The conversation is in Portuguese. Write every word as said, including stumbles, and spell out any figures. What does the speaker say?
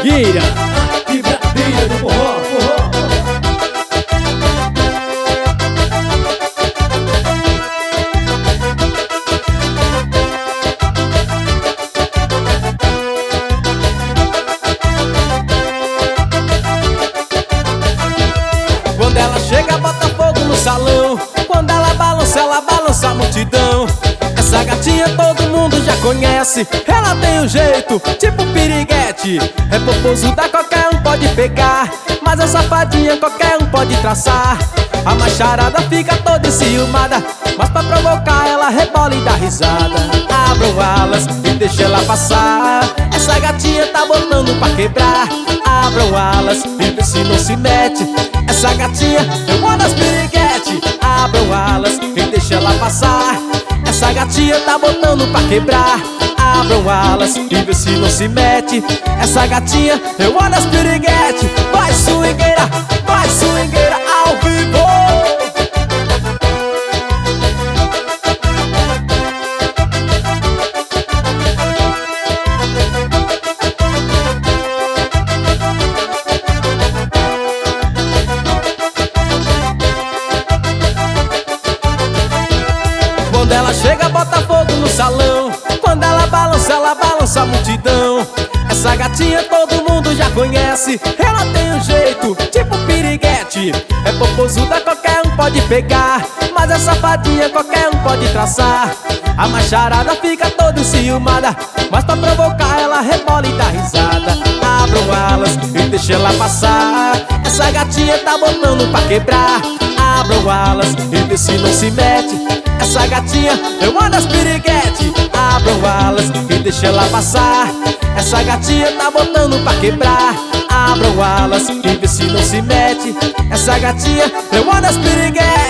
quebradeira, quebradeira do forró, forró. Quando ela chega, bota fogo no salão. Quando ela balança, ela balança a multidão. Essa gatinha todo mundo já conhece. Ela tem um jeito, tipo piriguete. É popozuda, qualquer um pode pegar, mas a safadinha qualquer um pode traçar. A macharada fica toda enciumada, mas pra provocar ela rebola e dá risada. Abram alas e deixa ela passar. Essa gatinha tá botando pra quebrar. Abram alas e vê se não se mete. Essa gatinha é uma das piriguete. Abram alas e deixa ela passar. Essa gatinha tá botando pra quebrar. Abram alas e vê se não se mete. Essa gatinha é uma das piriguete. Vai swingueira, vai swingueira ao vivo. Quando ela chega, bota fogo no salão. Quando ela balança, ela balança a multidão. Essa gatinha todo mundo já conhece. Ela tem um jeito, tipo piriguete. É popozuda, qualquer um pode pegar, mas a safadinha qualquer um pode traçar. A macharada fica toda enciumada, mas pra provocar ela rebola e dá risada. Abram alas e deixa ela passar. Essa gatinha tá botando pra quebrar. Abram alas e vê se não se mete. Essa gatinha é uma das piriguete. Abram alas e deixa ela passar. Essa gatinha tá botando pra quebrar. Abram alas e vê se não se mete. Essa gatinha é uma das piriguete.